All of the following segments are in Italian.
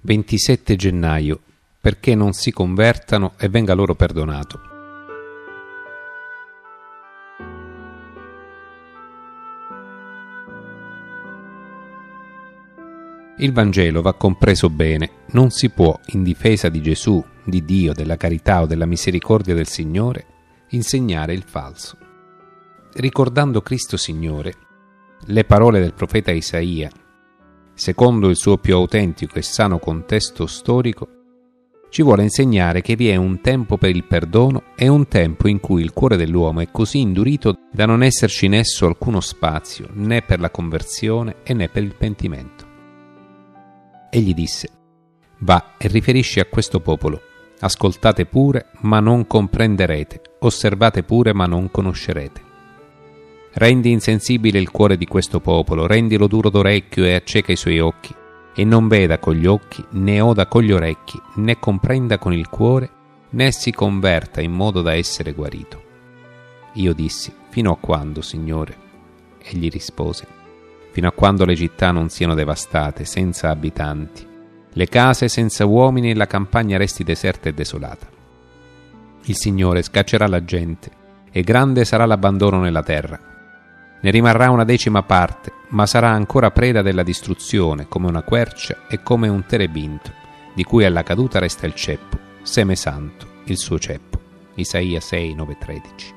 27 gennaio, perché non si convertano e venga loro perdonato. Il Vangelo va compreso bene, non si può, in difesa di Gesù, di Dio, della carità o della misericordia del Signore, insegnare il falso. Ricordando Cristo Signore, le parole del profeta Isaia, secondo il suo più autentico e sano contesto storico, ci vuole insegnare che vi è un tempo per il perdono e un tempo in cui il cuore dell'uomo è così indurito da non esserci in esso alcuno spazio né per la conversione e né per il pentimento. Egli disse: va e riferisci a questo popolo: ascoltate pure, ma non comprenderete, osservate pure, ma non conoscerete. Rendi insensibile il cuore di questo popolo, rendilo duro d'orecchio e acceca i suoi occhi, e non veda con gli occhi, né oda con gli orecchi, né comprenda con il cuore, né si converta in modo da essere guarito. Io dissi: fino a quando, Signore? Egli rispose: fino a quando le città non siano devastate, senza abitanti, le case senza uomini e la campagna resti deserta e desolata. Il Signore scaccerà la gente, e grande sarà l'abbandono nella terra. Ne rimarrà una 10ª parte, ma sarà ancora preda della distruzione, come una quercia e come un terebinto, di cui alla caduta resta il ceppo, seme santo, il suo ceppo. Isaia 6, 9, 13.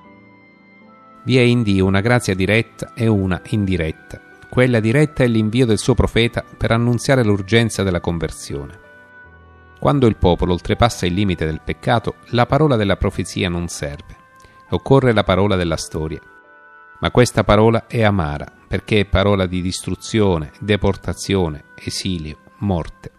Vi è in Dio una grazia diretta e una indiretta. Quella diretta è l'invio del suo profeta per annunziare l'urgenza della conversione. Quando il popolo oltrepassa il limite del peccato, la parola della profezia non serve. Occorre la parola della storia. Ma questa parola è amara, perché è parola di distruzione, deportazione, esilio, morte.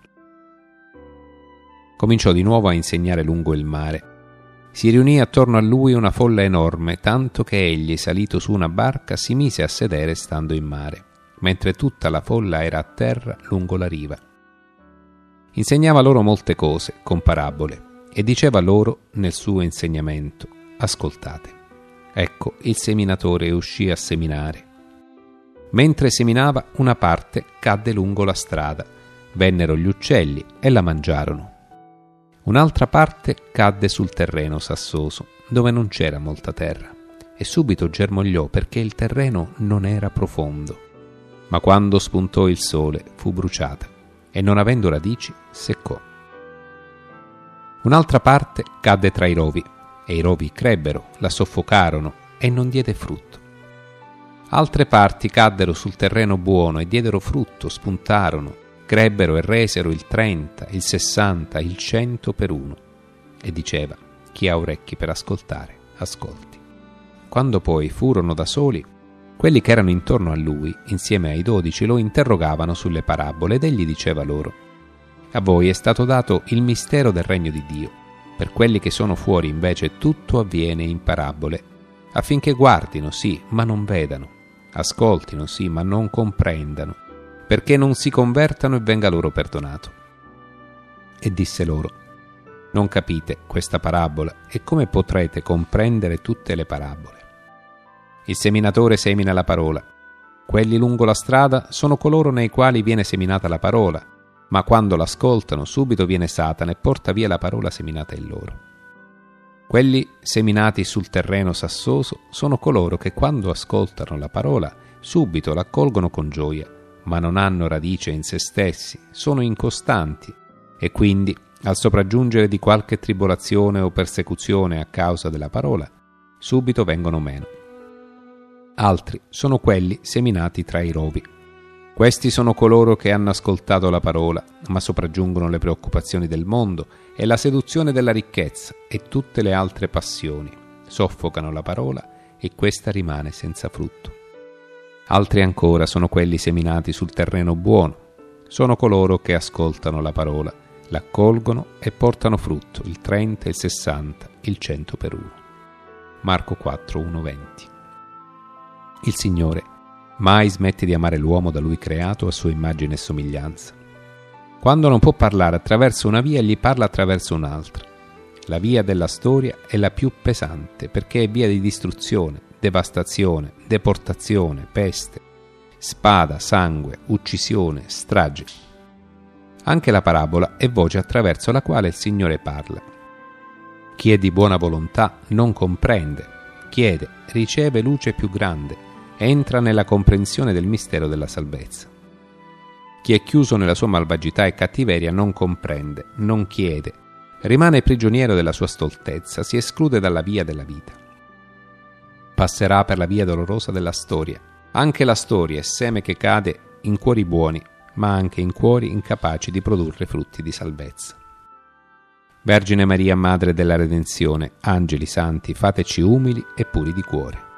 Cominciò di nuovo a insegnare lungo il mare. Si riunì attorno a lui una folla enorme, tanto che egli, salito su una barca, si mise a sedere stando in mare, mentre tutta la folla era a terra lungo la riva. Insegnava loro molte cose, con parabole, e diceva loro nel suo insegnamento: ascoltate. Ecco, il seminatore uscì a seminare. Mentre seminava, una parte cadde lungo la strada. Vennero gli uccelli e la mangiarono. Un'altra parte cadde sul terreno sassoso, dove non c'era molta terra, e subito germogliò perché il terreno non era profondo. Ma quando spuntò il sole fu bruciata, e non avendo radici seccò. Un'altra parte cadde tra i rovi, e i rovi crebbero, la soffocarono e non diede frutto. Altre parti caddero sul terreno buono e diedero frutto, spuntarono, crebbero e resero il 30, il 60, il 100 per uno. E diceva: chi ha orecchi per ascoltare, ascolti. Quando poi furono da soli, quelli che erano intorno a lui, insieme ai 12, lo interrogavano sulle parabole ed egli diceva loro: a voi è stato dato il mistero del regno di Dio. Per quelli che sono fuori invece tutto avviene in parabole, affinché guardino sì, ma non vedano, ascoltino sì, ma non comprendano, perché non si convertano e venga loro perdonato. E disse loro: non capite questa parabola, e come potrete comprendere tutte le parabole? Il seminatore semina la parola. Quelli lungo la strada sono coloro nei quali viene seminata la parola, ma quando l'ascoltano subito viene Satana e porta via la parola seminata in loro. Quelli seminati sul terreno sassoso sono coloro che quando ascoltano la parola subito l'accolgono con gioia, ma non hanno radice in se stessi, sono incostanti e quindi, al sopraggiungere di qualche tribolazione o persecuzione a causa della parola, subito vengono meno. Altri sono quelli seminati tra i rovi. Questi sono coloro che hanno ascoltato la parola, ma sopraggiungono le preoccupazioni del mondo e la seduzione della ricchezza e tutte le altre passioni, soffocano la parola e questa rimane senza frutto. Altri ancora sono quelli seminati sul terreno buono, sono coloro che ascoltano la parola, l'accolgono e portano frutto, il 30, il 60, il 100 per uno. Marco 4, 1, 20. Il Signore mai smette di amare l'uomo da lui creato a sua immagine e somiglianza. Quando non può parlare attraverso una via, gli parla attraverso un'altra. La via della storia è la più pesante perché è via di distruzione, devastazione, deportazione, peste, spada, sangue, uccisione, strage. Anche la parabola è voce attraverso la quale il Signore parla. Chi è di buona volontà non comprende, chiede, riceve luce più grande, entra nella comprensione del mistero della salvezza. Chi è chiuso nella sua malvagità e cattiveria non comprende, non chiede, rimane prigioniero della sua stoltezza, si esclude dalla via della vita. Passerà per la via dolorosa della storia. Anche la storia è seme che cade in cuori buoni, ma anche in cuori incapaci di produrre frutti di salvezza. Vergine Maria, Madre della Redenzione, angeli santi, fateci umili e puri di cuore.